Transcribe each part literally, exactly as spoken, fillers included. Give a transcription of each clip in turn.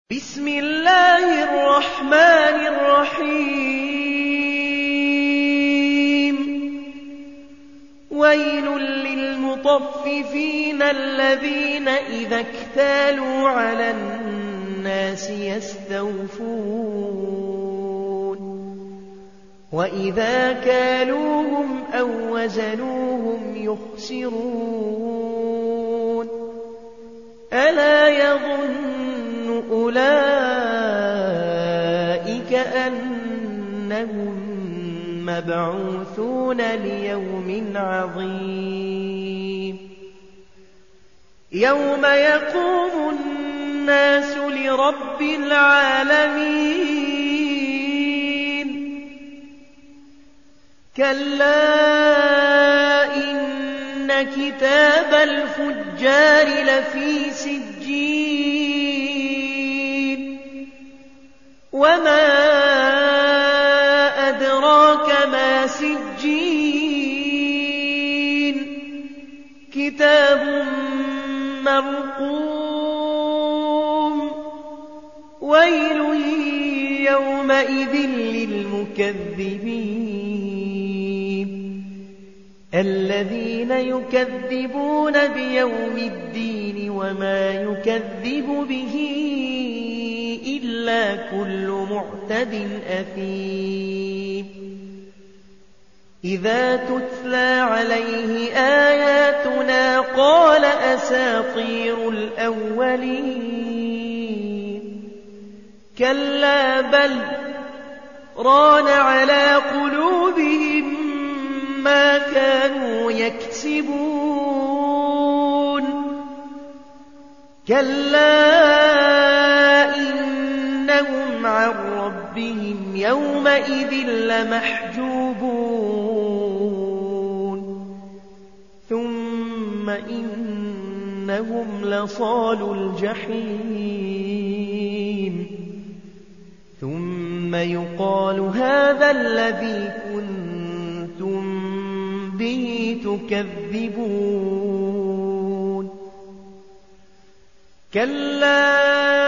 بسم الله الرحمن الرحيم ويل للمطففين الذين إذا اكتالوا على الناس يستوفون وإذا كالوهم أو وزنوهم يخسرون ألا يظن أولئك أنهم مبعوثون ليوم عظيم يوم يقوم الناس لرب العالمين كلا إن كتاب الفجار لفي سجين وما أدراك ما سجين كتاب مرقوم ويل يومئذ للمكذبين الذين يكذبون بيوم الدين وما يكذب به إلا كل معتد أثيم إذا تتلى عليه آياتنا قال أساطير الأولين كلا بل ران على قلوبهم ما كانوا يكسبون كلا إنهم عن ربهم يومئذ لمحجوبون ثم إنهم لصالو الجحيم ثم يقال هذا الذي كنتم به تكذبون كلا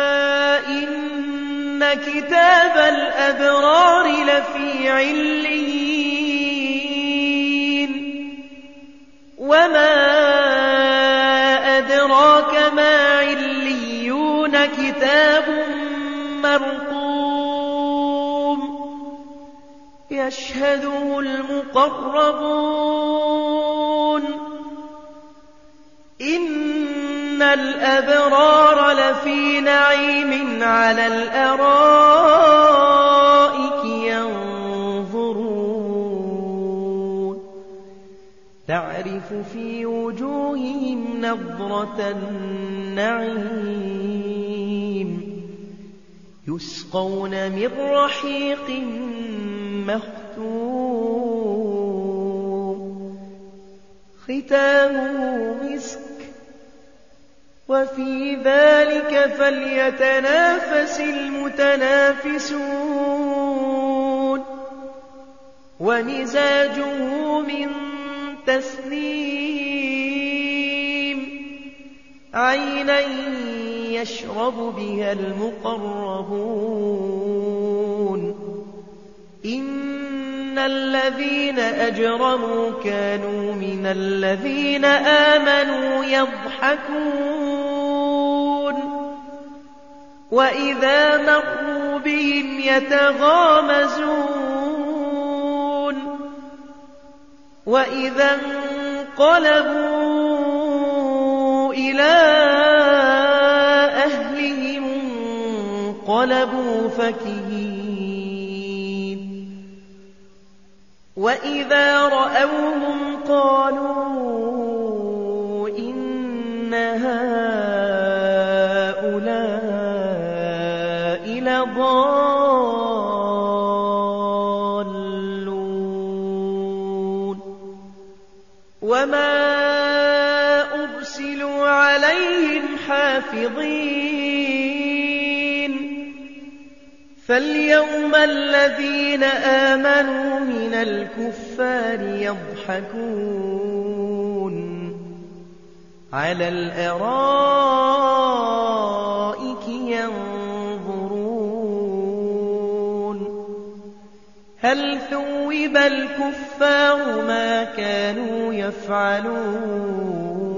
إن كتاب الأبرار لفي عليين وما أدراك ما عليون كتاب مرقوم يشهده المقربون إن الأبرار لفي نعيم على الأرائك ينظرون تعرف في وجوههم نضرة النعيم يسقون من رحيق مختوم ختامه مسك وفي ذلك فليتنافس المتنافسون ومزاجه من تسنيم عينا يشرب بها المقربون إن الذين أجرموا كانوا من الذين آمنوا يضحكون وإذا مروا بهم يتغامزون وإذا انقلبوا إلى أهلهم انقلبوا فكهين وإذا رأوهم قالوا إن هؤلاء لضالون وما أرسلوا عليهم حافظين فاليوم الذين آمنوا من الكفار يضحكون على الأرائك ينظرون هل ثوب الكفار ما كانوا يفعلون